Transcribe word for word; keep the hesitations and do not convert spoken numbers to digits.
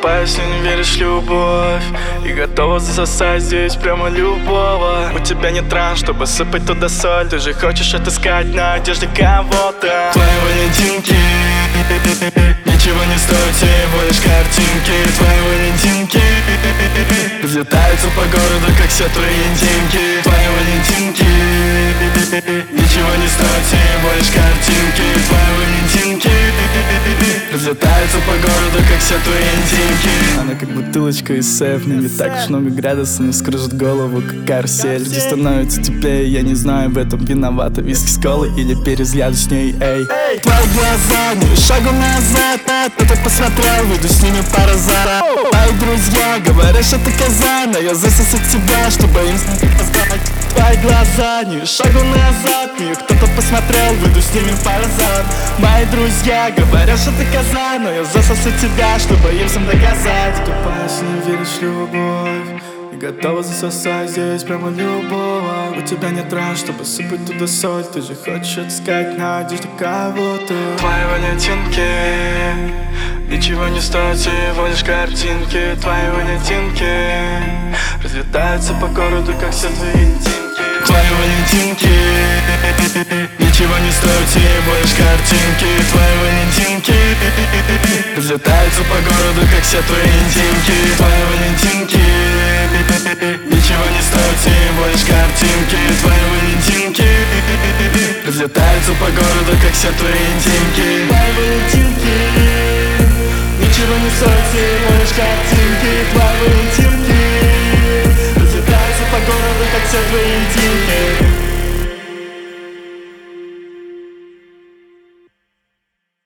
Тупая, если не веришь в любовь, и готова засосать здесь прямо любого. У тебя нет ран, чтобы сыпать туда соль. Ты же хочешь отыскать на одежде кого-то. Твои валентинки ничего не стоят, всего лишь картинки. Твои валентинки разлетаются по городу, как все твои интимки. Твои валентинки ничего не стоят, всего лишь картинки. Твои валентинки разлетаются по городу, как все твои интимки. Она как бутылочка из сейф, не так уж много градусов, но скружит голову, как карусель. Где становится теплее, я не знаю, в этом виновата виски с колой или перезгляд с ней, эй. Твои глаза, не шагу назад, кто-то посмотрел, выйду с ними пара за. Мои друзья говорят, что ты коза, но я засосу тебя, чтобы им сказать. Твои глаза, не шагу назад, не кто-то посмотрел, выйду с ними пара за. Мои друзья говорят, что ты коза, но я засосу тебя, чтобы им всем доказать. Тупая, если не веришь в любовь, и готова засосать здесь прямо любого. У тебя нет ран, чтобы сыпать туда соль. Ты же хочешь отыскать на одежде кого-то. Твои валентинки ничего не стоят, всего лишь картинки. Твои валентинки разлетаются по городу, как все твои интимки. Твои валентинки ничего не стоят, всего лишь картинки. Твои валентинки разлетаются по городу, как все твои интимки. Твои валентинки ничего не стоят, всего лишь картинки. Твои валентинки разлетаются по городу, как все твои интимки. Твои валентинки ничего не стоят, всего лишь картинки. Твои валентинки разлетаются по городу, как все твои интимки.